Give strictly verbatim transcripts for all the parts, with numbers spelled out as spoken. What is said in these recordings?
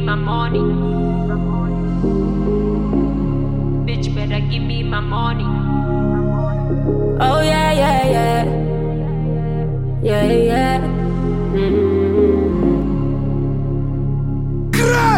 my money. Bitch, better give me my money. Oh yeah, yeah, yeah. Yeah, yeah. Mm-hmm.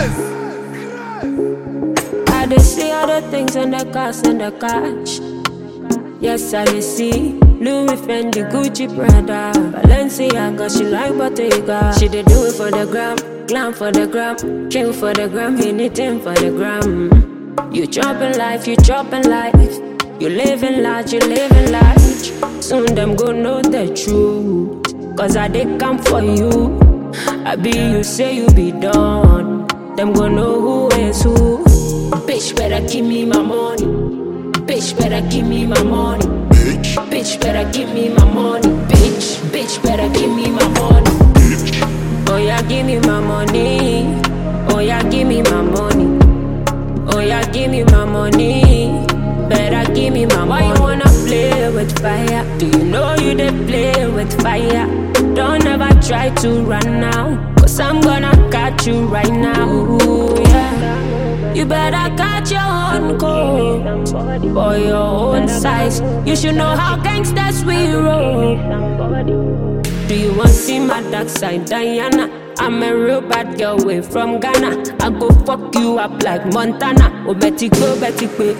I dey see other things in the cars and the cash. Yes, I dey see Louis Fendi, Gucci, Prada, Balenciaga. She like Bottega. She dey do it for the gram, glam for the gram, chill for the gram, anything for the gram. You chopping life, you chopping life. You living large, you living large. Soon them go know the truth, cause I dey come for you. I be you say you be done. Them go know who is who. Bitch better give me my money. Bitch better give me my money. Bitch, bitch better give me my money. Bitch, bitch better give me my money. Bitch. Oh yeah, give me my money. Oh yeah, give me my money. Oh yeah, give me my money. Better give me my money. Why you wanna play with fire? Do you know you dey play with fire? Don't ever try to run now, cause I'm gonna catch you right now. Ooh, yeah. You better catch your own cold for your own size. You should know how gangsters we roll. Do you want to see my dark side, Diana? I'm a real bad girl way from Ghana. I go fuck you up like Montana. Oh Betty go, Betty go.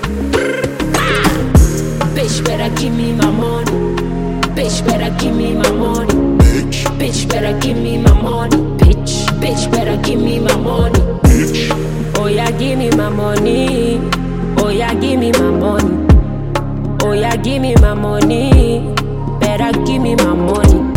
Bitch better give me my money. Bitch better give me my money. Bitch, bitch better give me my money. Bitch, bitch better give me my money. Bitch. Oh yeah, give me my money. Oh yeah, give me my money. Oh yeah, give me my money. Better give me my money.